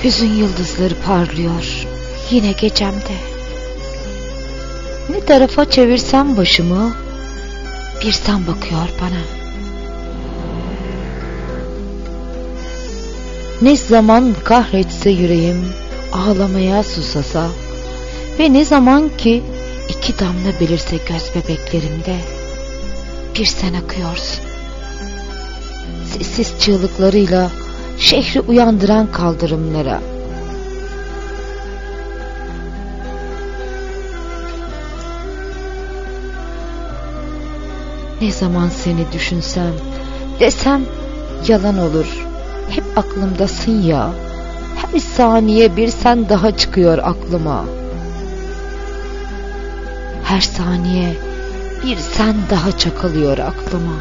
Gökyüzün yıldızları parlıyor yine gecemde. Ne tarafa çevirsem başımı bir sen bakıyor bana. Ne zaman kahretse yüreğim ağlamaya susasa ve ne zaman ki iki damla belirse göz bebeklerimde bir sen akıyorsun. Sessiz çığlıklarıyla şehri uyandıran kaldırımlara. Ne zaman seni düşünsem, desem yalan olur. Hep aklımdasın ya. Her saniye bir sen daha çıkıyor aklıma. Her saniye bir sen daha çakılıyor aklıma.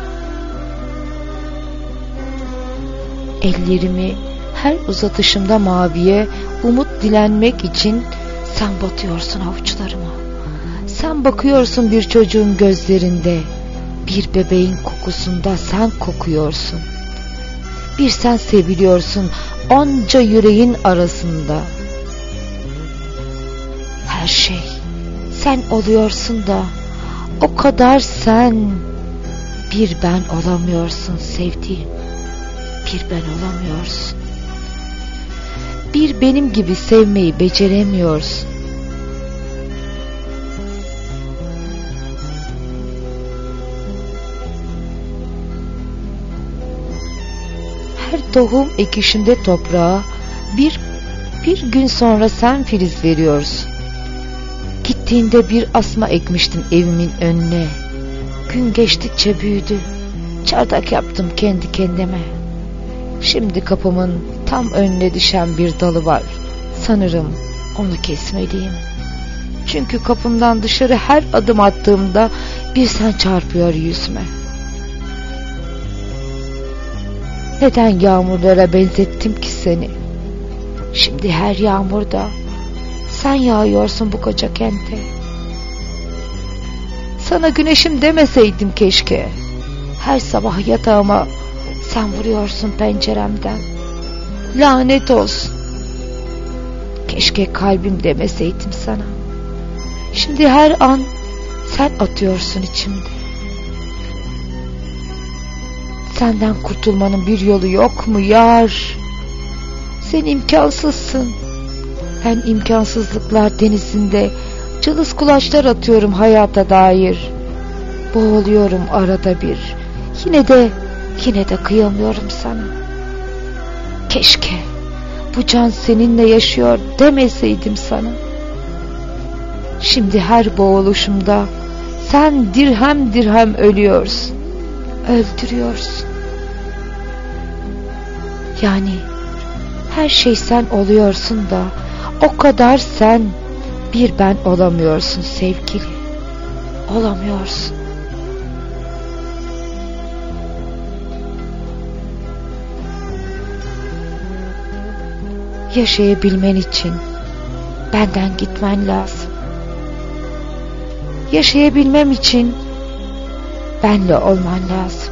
Ellerimi her uzatışımda maviye umut dilenmek için sen batıyorsun avuçlarıma. Sen bakıyorsun bir çocuğun gözlerinde, bir bebeğin kokusunda sen kokuyorsun. Bir sen seviliyorsun onca yüreğin arasında. Her şey sen oluyorsun da o kadar sen, bir ben olamıyorsun sevdiğim. Bir ben olamıyorsun. Bir benim gibi sevmeyi beceremiyorsun. Her tohum ekişinde toprağa bir gün sonra sen filiz veriyorsun. Gittiğinde bir asma ekmiştim evimin önüne. Gün geçtikçe büyüdü. Çardak yaptım kendi kendime. Şimdi kapımın tam önüne düşen bir dalı var. Sanırım onu kesmeliyim. Çünkü kapımdan dışarı her adım attığımda bir sen çarpıyor yüzüme. Neden yağmurlara benzettim ki seni? Şimdi her yağmurda sen yağıyorsun bu koca kente. Sana güneşim demeseydim keşke. Her sabah yatağıma sen vuruyorsun penceremden. Lanet olsun. Keşke kalbim demeseydim sana. Şimdi her an sen atıyorsun içimde. Senden kurtulmanın bir yolu yok mu yar? Sen imkansızsın. Ben imkansızlıklar denizinde cılız kulaçlar atıyorum hayata dair. Boğuluyorum arada bir. Yine de kıyamıyorum sana. Keşke bu can seninle yaşıyor demeseydim sana. Şimdi her boğuluşumda sen dirhem dirhem ölüyorsun. Öldürüyorsun. Yani her şey sen oluyorsun da o kadar sen, bir ben olamıyorsun sevgili. Olamıyorsun. Yaşayabilmen için benden gitmen lazım. Yaşayabilmem için benle olman lazım.